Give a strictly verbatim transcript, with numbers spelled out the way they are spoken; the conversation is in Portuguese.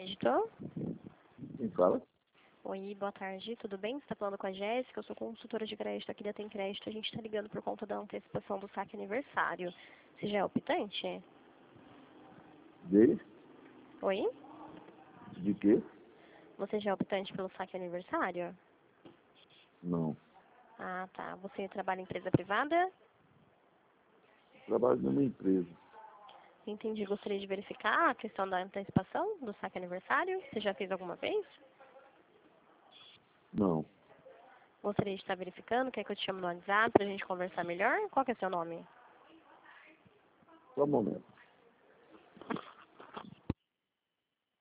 crédito. Quem fala? Oi, boa tarde, tudo bem? Você está falando com a Jéssica, eu sou consultora de crédito aqui da Tem Crédito. A gente está ligando por conta da antecipação do saque aniversário. Você já é optante? De? Oi? De quê? Você já é optante pelo saque aniversário? Não. Ah, tá. Você trabalha em empresa privada? Trabalho numa empresa. Entendi. Gostaria de verificar a questão da antecipação do saque aniversário. Você já fez alguma vez? Não. Gostaria de estar verificando. Quer que eu te chame no WhatsApp para a gente conversar melhor? Qual que é seu nome? Só um momento.